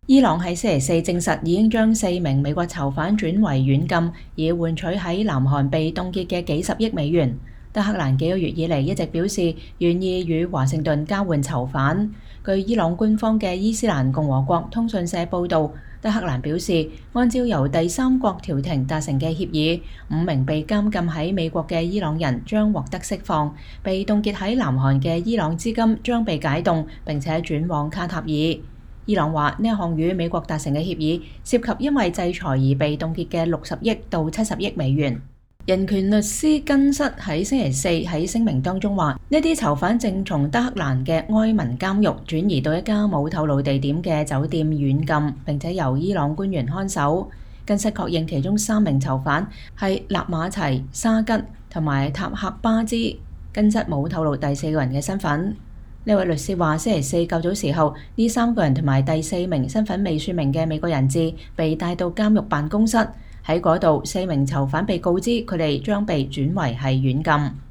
伊朗喺星期四證實已經將4名美國囚犯轉為軟禁，以換取喺南韓被凍結嘅幾十億美元。德黑蘭幾個月以嚟一直表示願意與華盛頓交換囚犯。據伊朗官方嘅伊斯蘭共和國通訊社報導，德黑蘭表示，按照由第三國調停達成嘅協議，5名被監禁喺美國嘅伊朗人將獲得釋放，被凍結喺南韓嘅伊朗資金將被解凍並且轉往卡塔爾。伊朗話呢一項與美國達成嘅協議涉及因為制裁而被凍結嘅60億到70億美元。人權律師根瑟喺星期四喺聲明當中話，呢啲囚犯正從德黑蘭嘅埃文監獄轉移到一家冇透露地點嘅酒店軟禁，並且由伊朗官員看守。根瑟確認其中3名囚犯係納馬齊、沙吉同埋塔克巴茲。根瑟冇透露第4個人嘅身份。呢位律師話，星期四較早時候，呢3個人同埋第4名身份未説明嘅美國人質被帶到監獄辦公室，喺嗰度4名囚犯被告知佢哋將被轉為係軟禁。